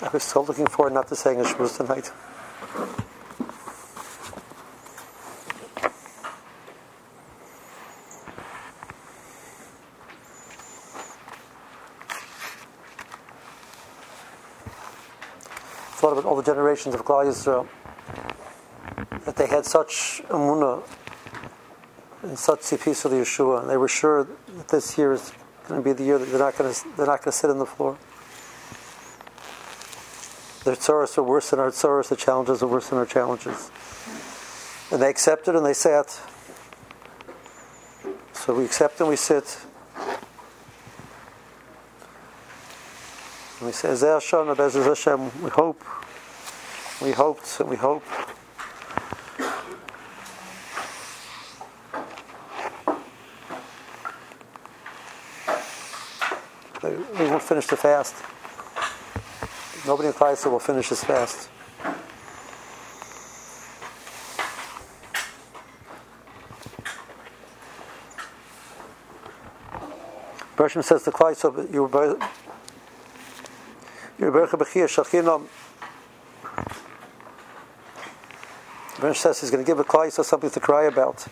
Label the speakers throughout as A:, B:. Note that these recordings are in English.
A: I was still looking forward not to saying a Shabbos tonight. Thought about all the generations of Klal Yisrael, that they had such emunah and such tzipis for the Yeshua, and they were sure that this year is going to be the year that they're not going to sit on the floor. Their tzoros are worse than our tzoros, the challenges are worse than our challenges. And they accepted and they sat. So we accept and we sit. And we say, Zeh Hashem, Bezeh Hashem, we hoped, and we hope. We won't finish the fast. Nobody in Klal Yisrael will finish this fast. Bershom says to Klal Yisrael, Bershom says he's going to give a Klal Yisrael something to cry about.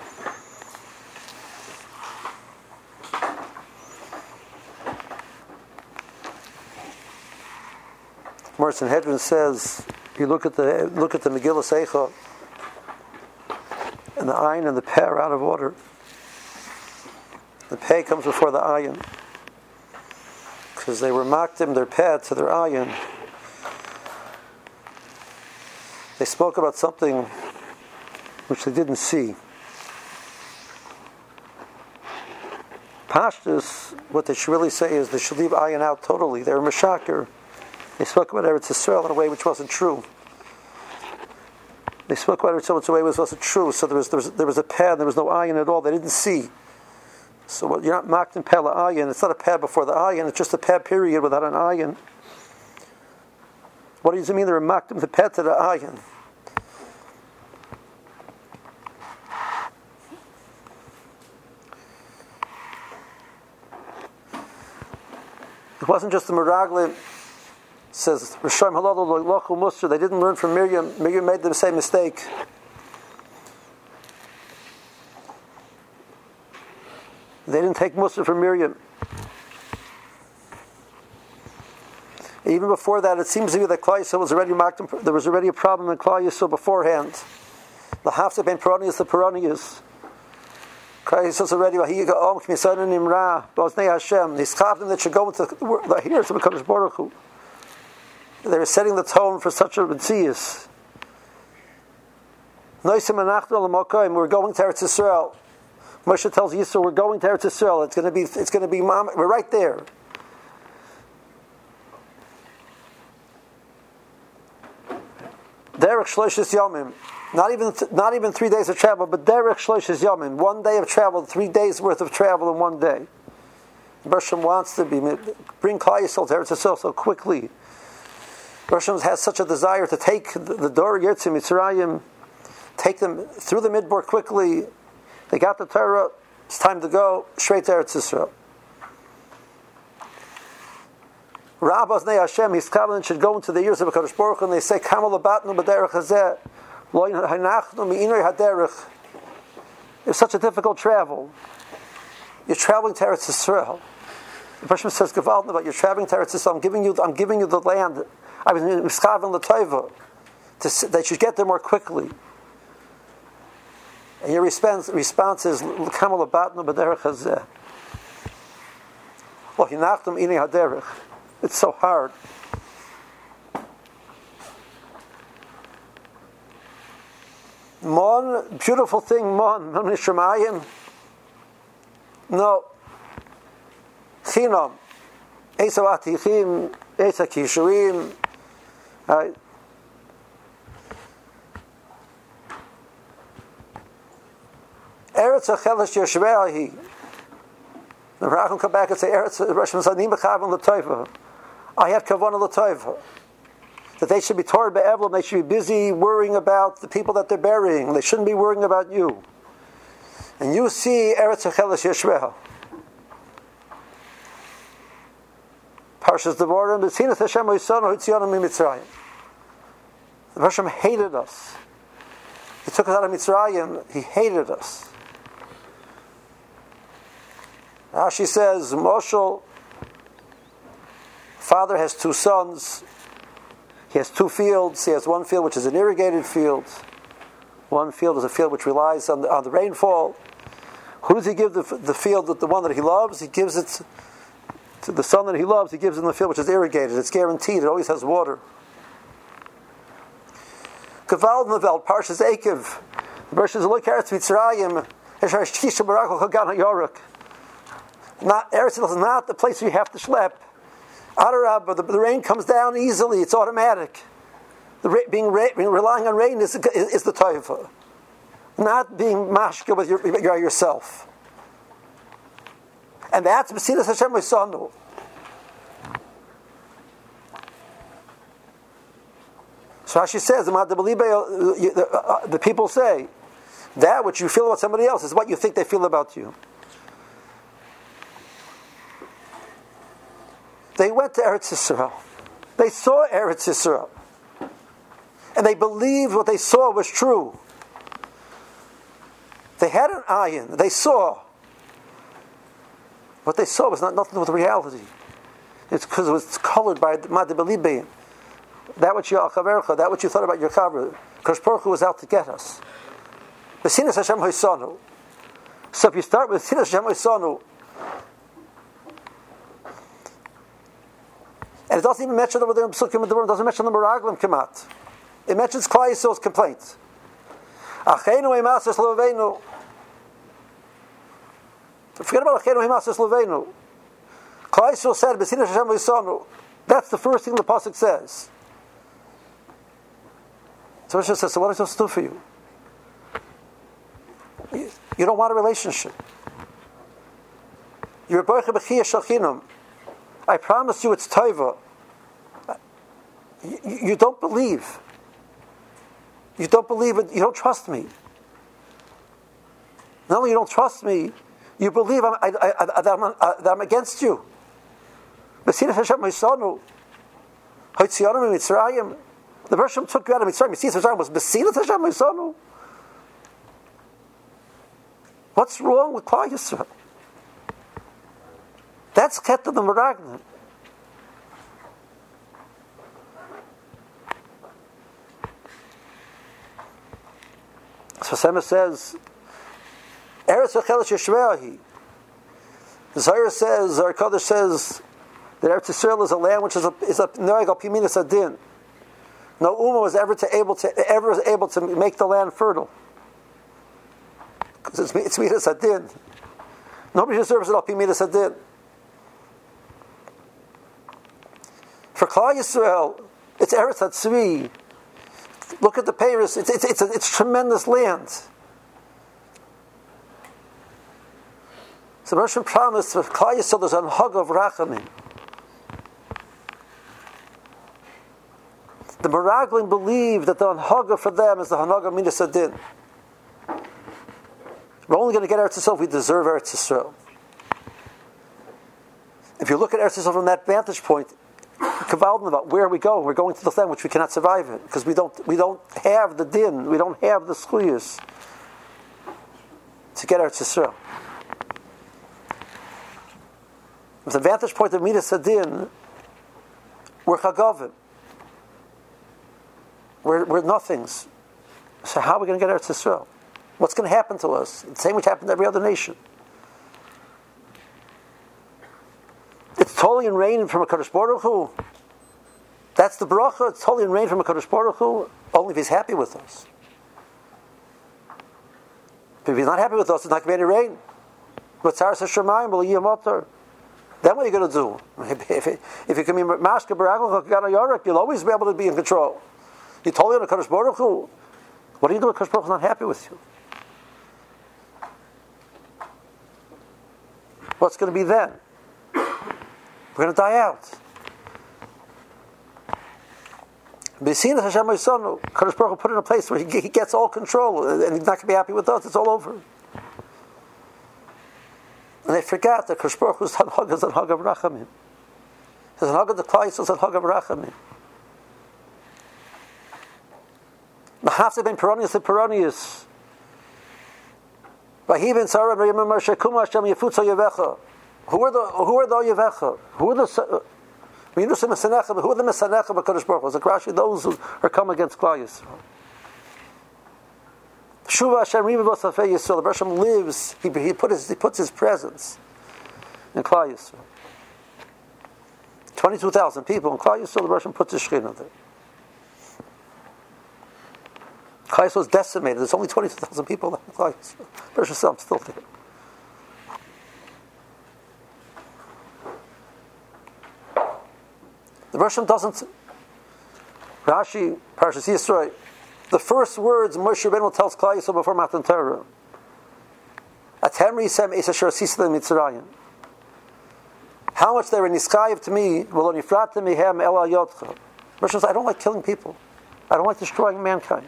A: Mar Sanhedrin says, you look at the Megillah Seicha, and the ayin and the peh are out of order. The peh comes before the ayin, because they were makdim their peh to their ayin. They spoke about something which they didn't see. Pashtus, what they should really say is they should leave ayin out totally. They were mashaker. They spoke about Eretz Yisrael in a way which wasn't true. They spoke about Eretz Yisrael in a way which wasn't true. So there was a peh, there was no ayin at all. They didn't see. So you're not mocked in peh la'ayin. It's not a peh before the ayin. It's just a peh period without an ayin. What does it mean? They were mocked in the peh to the ayin. It wasn't just the Meraglim. Says Rishayim Halal Lochul Musar. They didn't learn from Miriam. Miriam made the same mistake. They didn't take Musar from Miriam. Even before that, it seems to me that Klal Yisrael was already marked. There was already a problem in Klal Yisrael beforehand. The Hafta ben Peronius, the Peronius. Klal Yisrael already. He go K'misayin Nimra B'Oznei Hashem. He schapped them that should go into the ears of Hakadosh Baruch Hu. They were setting the tone for such a Metzius. Noisim Anachnu L'Mokoim. We're going to Eretz Yisrael. Moshe tells Yisro, we're going to Eretz Yisrael. It's going to be. We're right there. Derech Shloshis Yomim. Not even 3 days of travel, but Derech Shloshis Yomim. 1 day of travel, 3 days worth of travel in 1 day. Bershom wants to bring Klal Yisrael to Eretz Yisrael so quickly. Bershom has such a desire to take the Dor Yetzim Mitzrayim, take them through the Midbar quickly. They got the Torah. It's time to go straight to Eretz Yisrael. Rabbas Nei Hashem, his covenant should go into the ears of HaKadosh Baruch Hu, and they say, Kamal Abatnu B'derech Hazeh, Lo Hanachnu Mi'inoi Haderech. It's such a difficult travel. You're traveling to Eretz Yisrael. The person says, Gevaldin, about you're traveling to Eretz Yisrael. I'm giving you the land. I was miskaven l'toiva that you get there more quickly. And your response is Kamal Abatnu B'derech Hazeh. Lo Hanachnu Mi'inoi Haderech. It's so hard. Mon, beautiful thing, Mon Nishamayim. No. Chinam. Esav Atichim, Esav Kishurim. Eretz HaChelesh Yeshveahi. The Racham come back and say, Eretz Rosh Hashanah Mechavan L'Toiva. I had Kavanah L'Toiva. That they should be Torah Be'evlim, they should be busy worrying about the people that they're burying. They shouldn't be worrying about you. And you see Eretz HaChelesh Yeshveahi. Parshas Devarim, B'tzinas Hashem Oisanu Hitzionu Mitzrayim. The Hashem hated us. He took us out of Mitzrayim. He hated us. Rashi says, Moshel, father has two sons. He has two fields. He has one field which is an irrigated field. One field is a field which relies on the rainfall. Who does he give the field, the one that he loves? He gives it to the son that he loves. He gives him the field which is irrigated. It's guaranteed. It always has water. Kavald Navel, Parshas Ekev. The Parshas Eloi Eretz Mitzrayim. Esharishisha Barakal Chagan HaYoruk. Eretz is not the place where you have to schlep. Adarabah, the rain comes down easily. It's automatic. Relying on rain is the taifa. Not being mashka with yourself. And that's B'sinas Hashem Oisanu. So Rashi says, the people say, that which you feel about somebody else is what you think they feel about you. They went to Eretz Yisrael. They saw Eretz Yisrael. And they believed what they saw was true. They had an ayin. They saw. What they saw was nothing with reality. It's because it was colored by Madibalibayim. That which you thought about your chaver. Because Baruch Hu was out to get us. B'sinas Hashem Hoisanu. So if you start with B'sinas Hashem Hoisanu, and it doesn't even mention over there in Psukim in the Word, it doesn't mention the Meraglim Kemat. It mentions Klal Yisrael's complaint. Acheinu Eimasas Loveinu. Forget about Acheinu Eimasas Loveinu. Klal Yisrael said, B'sinas Hashem Hoisanu. That's the first thing the Pasuk says. So Hashem says, so what am I supposed to do for you? You don't want a relationship. You're a Baruch B'chiyah Shalchinam. I promise you it's taiva. You don't believe. You don't believe it. You don't trust me. Not only you don't trust me, you believe that I'm against you. B'sinas Hashem Hoisanu. Hoitzionu Mitzrayim. The Hashem took you out of Mitzrayim. B'sinas Hashem was B'sinas Hashem Hoisanu. What's wrong with Klal Yisrael? That's Chet of the Meraglim. So Sema says, Eretz V'cheles Yeshveahi. Zohar says, Zohar Kodesh says, that Eretz Yisrael is a land which is a Noeg al Pi Midas Adin. No Ummah was ever able to make the land fertile. Because it's Midas Adin. Nobody deserves it al Pi Midas Adin. For Klal Yisrael, it's Eretz HaTzvi. Look at the Paris. It's tremendous land. So Moshe promised for Klal Yisrael there's an hug of Rachamim. The Meraglim believe that the Hanhaga for them is the Hanhaga Midas Adin. We're only going to get Eretz Yisrael if we deserve Eretz Yisrael. If you look at Eretz Yisrael from that vantage point, about where we go, we're going to the land which we cannot survive in because we don't have the din, we don't have the schuyas to get Eretz Yisrael. From the vantage point of Midas Adin, we're chagavim. We're nothings. So how are we going to get Eretz Yisrael? What's going to happen to us? The same which happened to every other nation. It's totally in rain from a Kadosh Baruch Hu. That's the bracha. It's totally in rain from a Kadosh Baruch Hu, only if He's happy with us. If He's not happy with us, it's not going to be any rain. Then what are you going to do? If you can be Mashka Barakal Chagan HaYoruk, you'll always be able to be in control. You're totally on a Kadosh Baruch Hu. What do you do if Kadosh Baruch Hu is not happy with you? What's going to be then? We're going to die out. B'sinas Hashem Hoisanu, Kadosh Baruch Hu put in a place where he gets all control, and He's not going to be happy with us. It's all over. And they forgot that Kadosh Baruch Hu's Hanhag is Hanhag of Rachamim. There's an Haggadah Klal Yisrael, there's a Haggadah Rachamim. Mahafse ben Peronius and Peronius. Vahi ben Sarah ben Yemem Moshe Kuma Hashem Yefutza Yevecha. Who are the Yevecha? Who are the Mesanecha? Who are the Mesanecha of Kadosh Baruch Hu? It's like Rashi, those who are come against Klal Yisrael. Shuva Hashem Riva B'Safei Yisrael. The Hashem lives. He puts his presence in Klal Yisrael. 22,000 people in Klal Yisrael. The Hashem puts his Shekhinah there. Klal Yisrael is decimated. There's only 22,000 people left in Klal Yisrael. Baruch Hashem still there. The Hashem doesn't. Rashi, Parshas Yisro, the first words Moshe Rabbeinu tells Klal Yisrael before Matan Torah. Atem risem es asher asistem Mitzrayim. How much they were niskayev to me, v'lo nifratem mihem el al yodcha. Moshe says, I don't like killing people. I don't like destroying mankind.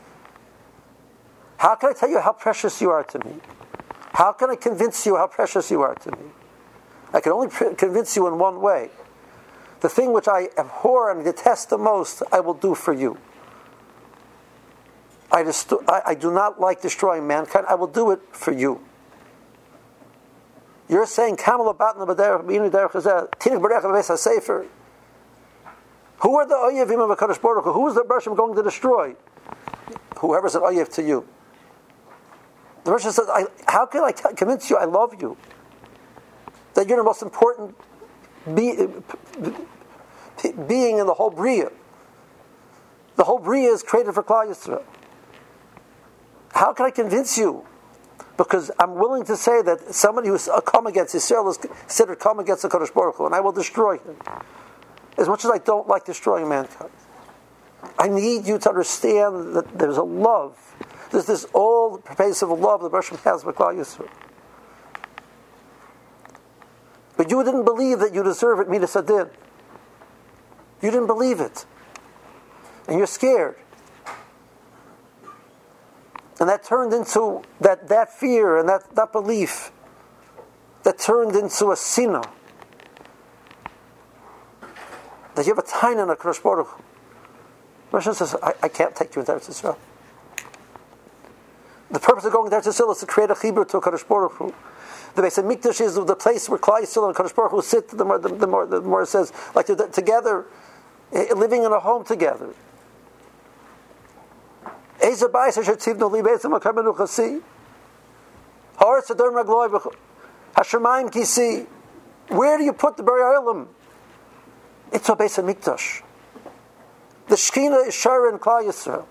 A: How can I tell you how precious you are to me? How can I convince you how precious you are to me? I can only convince you in one way. The thing which I abhor and detest the most, I will do for you. I do not like destroying mankind. I will do it for you. You're saying, who are the Oyevim of HaKadosh Baruch Hu? Who is the Bershom going to destroy? Whoever's an Oyev to you. The Bershom says, how can I convince you I love you? That you're the most important being in the whole Bria. The whole Bria is created for Klal Yisrael. How can I convince you? Because I'm willing to say that somebody who's come against Yisrael is considered come against the Kadosh Baruch Hu, and I will destroy him. As much as I don't like destroying mankind. I need you to understand that there's a love. There's this all-pervasive love that Hashem has for Klal Yisrael. But you didn't believe that you deserve it, Midas Adin. You didn't believe it. And you're scared. And that turned into, that fear and that belief, that turned into a sinah. That you have a taina in a Kadosh Baruch Hu. Hashem says, I can't take you into Eretz Yisrael. The purpose of going to Eretz Yisrael is to create a chibur to a Kadosh Baruch Hu. The Beis Hamikdash is the place where Klal Yisrael and Kadosh Baruch Hu sit. The more it says, like they're together, living in a home together. Where do you put the Bari Olam? It's a Beis Hamikdash. The Shekhinah is Shara in Klal Yisrael.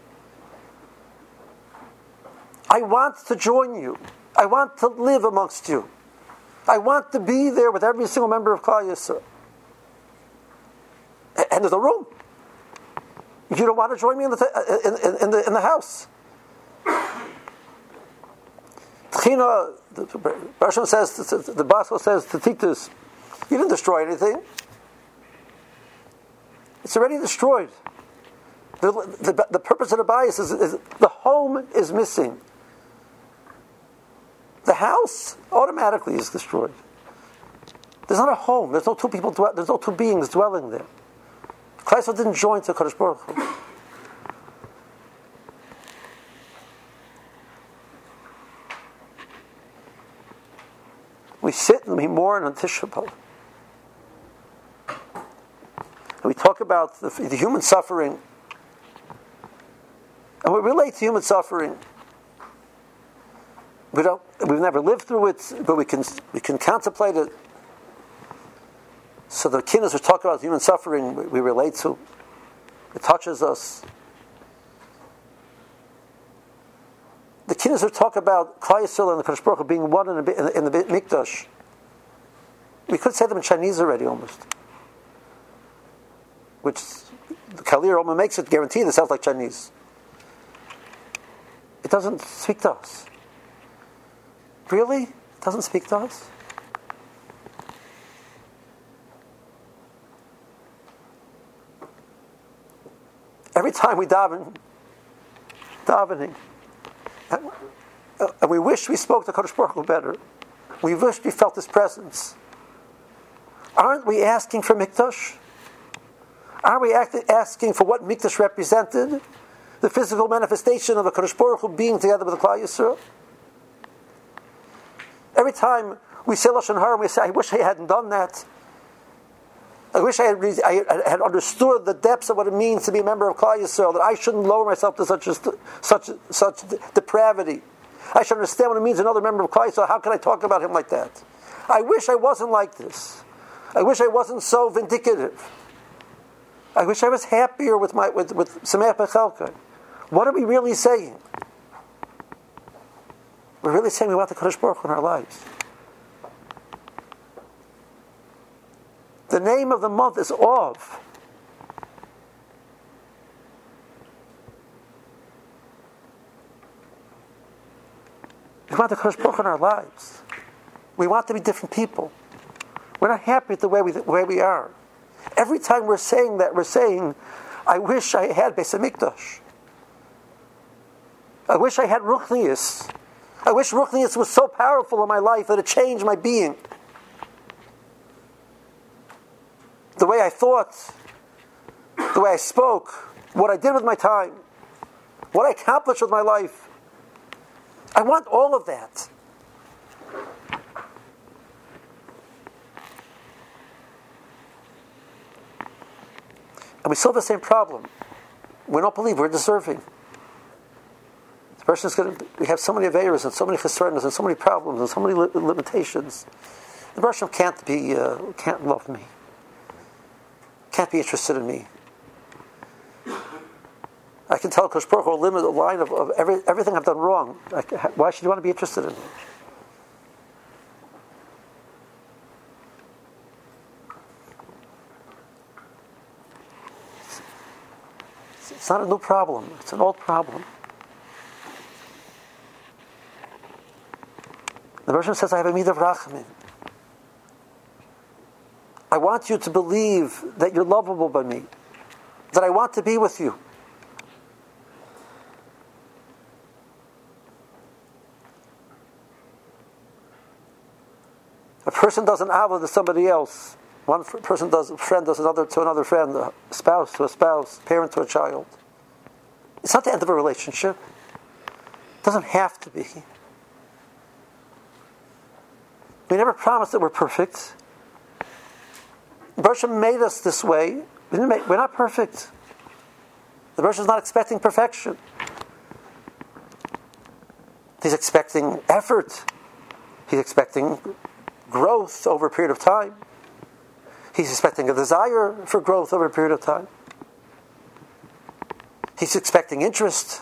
A: I want to join you. I want to live amongst you. I want to be there with every single member of Klal Yisrael. And there's a room. You don't want to join me in the house. Tchina, the Hashem says, the Basel says to Titus, you didn't destroy anything. It's already destroyed. The purpose of the bias is the home is missing. The house automatically is destroyed. There's not a home. There's no two people. There's no two beings dwelling there. Klal Yisrael didn't join to Kadosh Baruch Hu. We sit and we mourn on Tisha B'Av. And we talk about the human suffering. And we relate to human suffering. We've never lived through it, but we can contemplate it. So the kinnas are talking about human suffering we relate to. It touches us. The kinnas are talking about Klal Yisrael and the Kadosh Baruch Hu being one in the Mikdash. We could say them in Chinese already almost. Which the Kalir almost makes it guaranteed it sounds like Chinese. It doesn't speak to us. Really? It doesn't speak to us? Every time we davening, and we wish we spoke to Kadosh Baruch Hu better. We wish we felt His presence. Aren't we asking for Mikdash? Are we asking for what Mikdash represented? The physical manifestation of a Kadosh Baruch Hu being together with the Klal Yisrael? Every time we say Lashon Hara, we say, I wish I hadn't done that. I wish I had understood the depths of what it means to be a member of Klal Yisrael, that I shouldn't lower myself to such depravity. I should understand what it means to another member of Klal Yisrael. How can I talk about him like that? I wish I wasn't like this. I wish I wasn't so vindicative. I wish I was happier with Sameach B'Chelkai. What are we really saying? We're really saying we want the Kadosh Baruch Hu in our lives. The name of the month is Av. We want the Kadosh Baruch Hu in our lives. We want to be different people. We're not happy with the way we are. Every time we're saying that, we're saying, I wish I had Beis HaMikdash. I wish I had Ruchnius. I wish Ruchnius was so powerful in my life that it changed my being. The way I thought, the way I spoke, what I did with my time, what I accomplished with my life. I want all of that. And we still have the same problem. We don't believe we're deserving. The person is going to. We have so many aveiros and so many chesronos and so many problems and so many limitations. The person can't love me. Can't be interested in me. I can tell Kosh Baruch Hu a line of everything I've done wrong. Why should you want to be interested in me? It's not a new problem. It's an old problem. The version says, I have a midah of rachamim. I want you to believe that you're lovable by me, that I want to be with you. A person does an avla to somebody else. One person does, a friend does another to another friend, a spouse to a spouse, parent to a child. It's not the end of a relationship. It doesn't have to be. We never promised that we're perfect. Baruch Hashem made us this way. We're not perfect. The Baruch Hashem is not expecting perfection. He's expecting effort. He's expecting growth over a period of time. He's expecting a desire for growth over a period of time. He's expecting interest.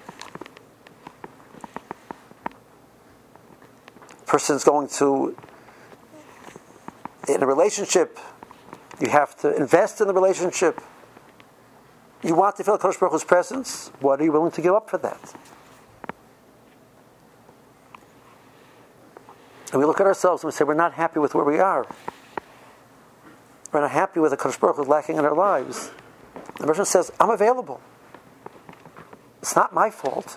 A: Person's going to, in a relationship, you have to invest in the relationship. You want to feel Kadosh Baruch Hu's presence. What are you willing to give up for that? And we look at ourselves and we say, we're not happy with where we are. We're not happy with the Kadosh Baruch Hu lacking in our lives. The person says, I'm available. It's not my fault.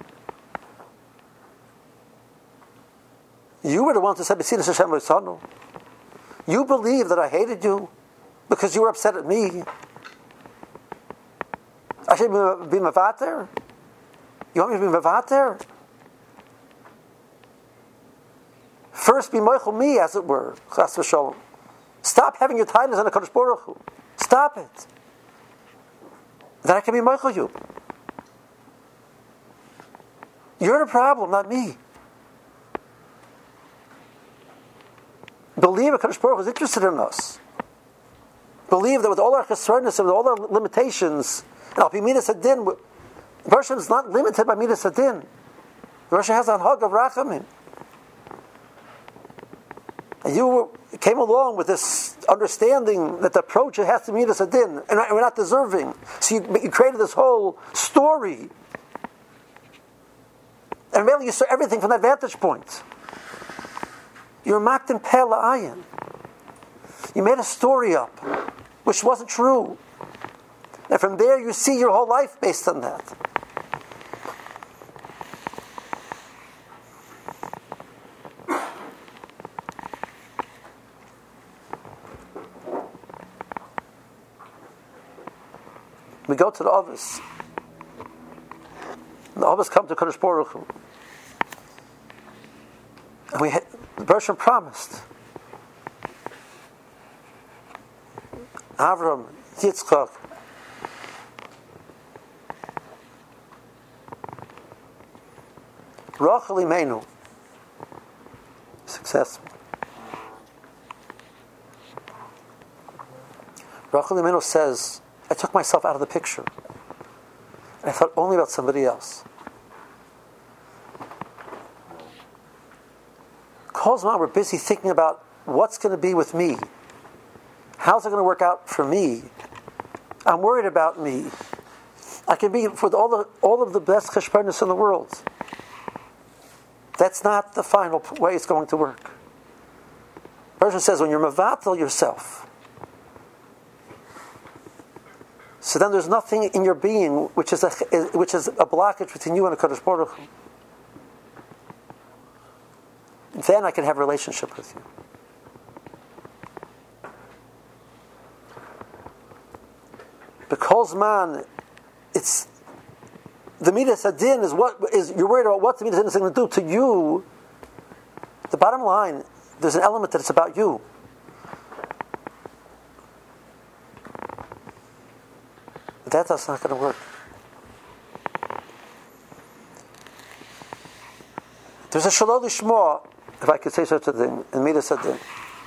A: You were the ones who said, B'tzilas Hashem v'yitzanu. You believe that I hated you because you were upset at me. I should be mevater? You want me to be mevater? First be moichel me, as it were. Chas v'sholom. Stop having your titles on the Kadosh Baruch Hu. Stop it. Then I can be moichel you. You're the problem, not me. Believe that Kadosh Baruch Hu is interested in us. Believe that with all our chesronos and with all our limitations, and Al Pi Midas Hadin, the Baruch Hashem is not limited by Midas Hadin. The Baruch Hashem has an hug of rachamim. And you came along with this understanding that the approach it has to meet us a din, and we're not deserving. So you created this whole story. And really you saw everything from that vantage point. You're maktim peh la'ayin. You made a story up, which wasn't true. And from there you see your whole life based on that. We go to the Avos. The Avos come to Kadosh Baruch Hu. And the Bershom promised Avram, Yitzchak, Rachel Imenu, successful. Rachel Imenu says, I took myself out of the picture. And I thought only about somebody else. Kozman, we're busy thinking about what's going to be with me. How's it going to work out for me? I'm worried about me. I can be with all of the best cheshbonos in the world. That's not the final way it's going to work. Persian says when you're mevatel yourself, so then there's nothing in your being which is a blockage between you and the Kadosh Baruch Hu. Then I can have a relationship with you. Because man, it's the midas hadin is what is you're worried about what the midas hadin is going to do to you. The bottom line, there's an element that it's about you. That's not going to work. There's a shalom lishma, if I could say such a thing, in midas hadin.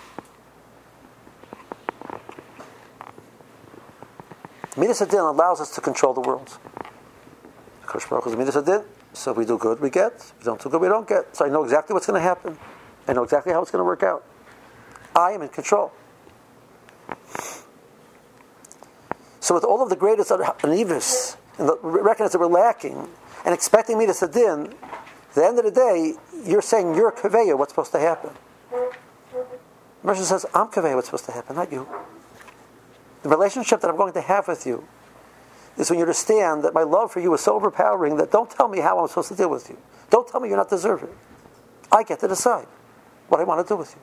A: Midas hadin allows us to control the world. Kadosh Baruch Hu is midas hadin, so if we do good, we get. If we don't do good, we don't get. So I know exactly what's going to happen. I know exactly how it's going to work out. I am in control. So with all of the greatest anivus, and recognize that we're lacking, and expecting midas hadin, at the end of the day, you're saying you're kaveya, what's supposed to happen. Moshe says, I'm kaveya, what's supposed to happen, not you. The relationship that I'm going to have with you is when you understand that my love for you is so overpowering that don't tell me how I'm supposed to deal with you. Don't tell me you're not deserving. I get to decide what I want to do with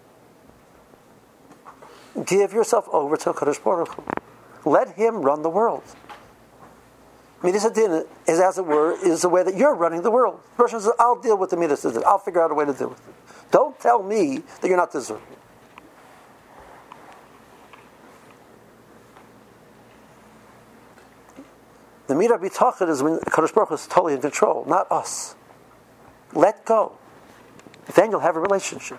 A: you. Give yourself over to Kadosh Baruch Hu. Let Him run the world. Midas hadin is, as it were, is the way that you're running the world. The person says, I'll deal with the midas hadin. I'll figure out a way to deal with it. Don't tell me that you're not deserving. The midah bitachon is when Kadosh Baruch Hu is totally in control, not us. Let go. Then you'll have a relationship.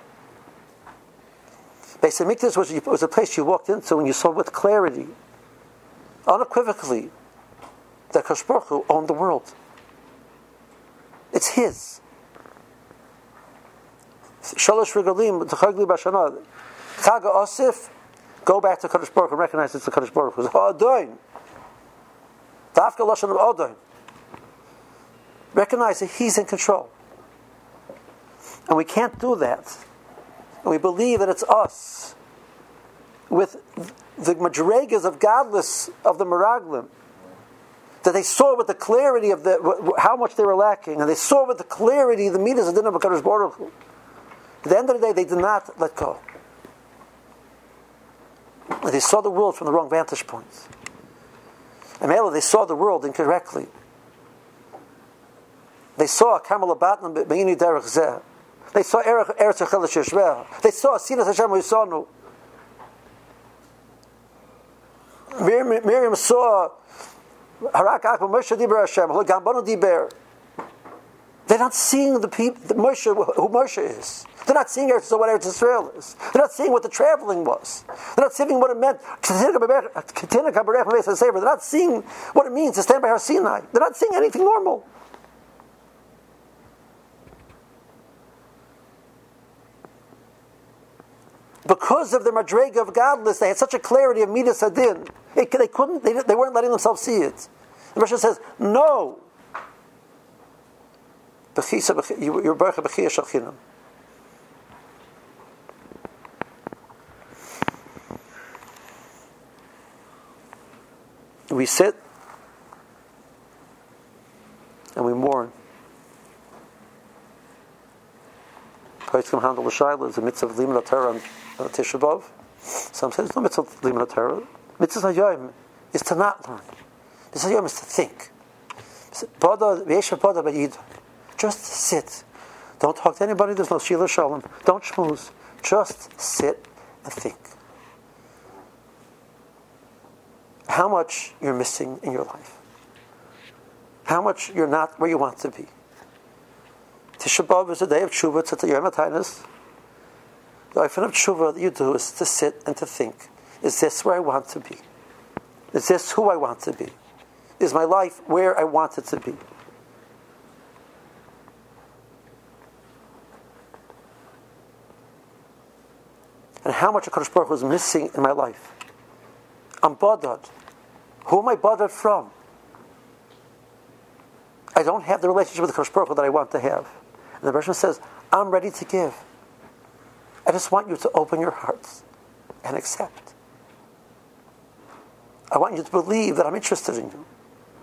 A: Beis Hamikdash was a place you walked into and you saw with clarity, unequivocally, that Kadosh Baruch Hu owned the world. It's His. Shalosh regalim t'chagli b'shana. Chag Osif, go back to Kadosh Baruch Hu and recognize it's the Kadosh Baruch Hu. It's Ha'adon. Dafka lashon of Adon. Recognize that He's in control. And we can't do that. And we believe that it's us. With the madregas of godless of the Meraglim, that they saw with the clarity of how much they were lacking, and they saw with the clarity the midas hadin of HaKadosh Baruch Hu. At the end of the day, they did not let go. They saw the world from the wrong vantage point. And they saw the world incorrectly. They saw Kamal Abatna Be'ini Derech Zeh. They saw Eretz Echelish Yishveh. They saw Sinas Hashem Yisonu. Miriam saw Harak Akbar Moshe Diber Hashem, Gambanu Diber. They're not seeing the people, who Moshe is. They're not seeing what Eretz Israel is. They're not seeing what the traveling was. They're not seeing what it meant. They're not seeing what it means to stand by Har Sinai. They're not seeing anything normal. Because of the madrega of godless, they had such a clarity of midas hadin. They weren't letting themselves see it. The Mishnah says, no. You're baruch b'chiyah shalchinam. We sit and we mourn. Paitzim handle l'shayla is a mitzvah of limud Torah on Tisha B'Av. Some say it's no mitzvah of limud Torah. Mitzvah hayom is to not learn. This Yom is to think. Just sit. Don't talk to anybody. There's no Shila Shalom. Don't schmooze. Just sit and think. How much you're missing in your life. How much you're not where you want to be. Tisha B'Av is a day of tshuva. It's a Yom HaTainis. The often of tshuva that you do is to sit and to think. Is this where I want to be? Is this who I want to be? Is my life where I want it to be? And how much HaKadosh Baruch Hu is missing in my life. I'm bothered. Who am I bothered from? I don't have the relationship with the HaKadosh Baruch Hu that I want to have. And the Rebbe says, I'm ready to give. I just want you to open your hearts and accept. I want you to believe that I'm interested in you.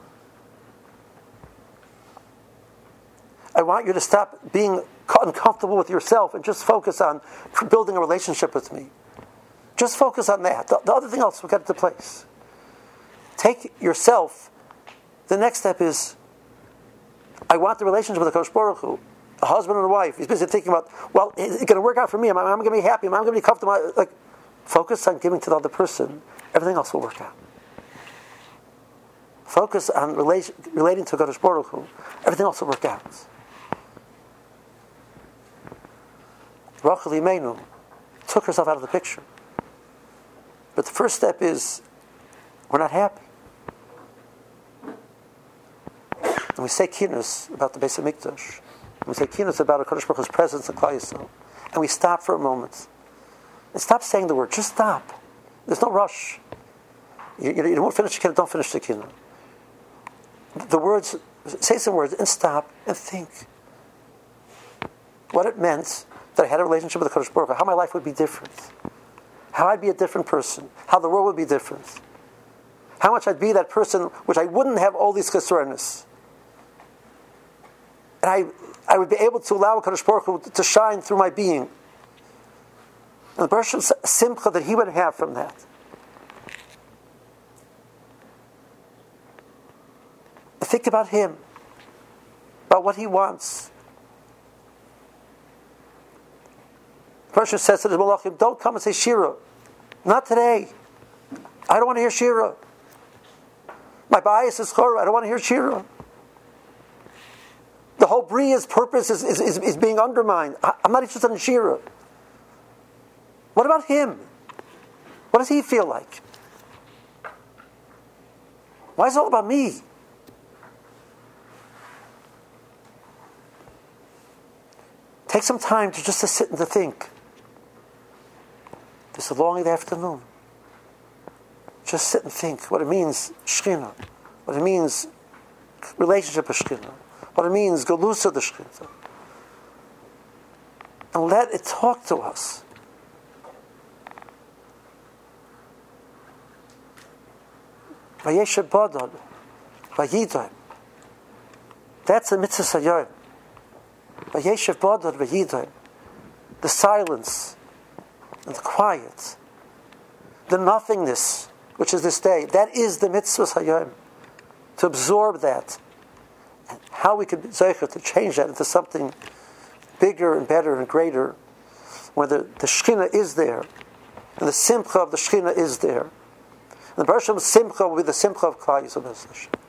A: I want you to stop being uncomfortable with yourself and just focus on building a relationship with me. Just focus on that. The other thing else will get into place. Take yourself. The next step is, I want the relationship with the Kodesh Baruch Hu. A husband and a wife. He's busy thinking about, well, is it going to work out for me? Am I going to be happy? Am I going to be comfortable? Like, focus on giving to the other person. Everything else will work out. Focus on relating to Kodesh Baruch Hu. Everything else will work out. Rachel Imenu took herself out of the picture. But the first step is, we're not happy. And we say kinus about the Beis HaMikdash. And we say kinus about HaKadosh Baruch Hu's presence in Klal Yisrael. And we stop for a moment. And stop saying the word. Just stop. There's no rush. You don't finish the kinus, don't finish the kinus. The words, say some words and stop and think. What it meant that I had a relationship with the Kodesh Baruch Hu, how my life would be different. How I'd be a different person. How the world would be different. How much I'd be that person which I wouldn't have all these chesurenes. And I would be able to allow HaKadosh Baruch Hu to shine through my being. And the Baruch Sham's simcha that he would have from that. Think about him. About what he wants. The Baruch Shem says to the Malachim, don't come and say Shira. Not today. I don't want to hear Shira. My bias is Chorah. I don't want to hear Shira. The whole Bria's purpose is being undermined. I'm not interested in Shira. What about him? What does he feel like? Why is it all about me? Take some time to just to sit and to think. This is long in the afternoon. Just sit and think what it means, Shekhinah. What it means, relationship with Shekhinah. What it means, Galusa the Shekhinah. And let it talk to us. Vayeshev Badad, Vayidayim. That's the mitzvah Sayyid. Vayeshev Badad, Vayidayim. The silence and the quiet, the nothingness, which is this day. That is the mitzvah Sayyid. To absorb that. And how we could be zeicher to change that into something bigger and better and greater, where the Shekhinah is there, and the simcha of the Shekhinah is there. And the Baruch Shem simcha will be the simcha of Klal Yisrael.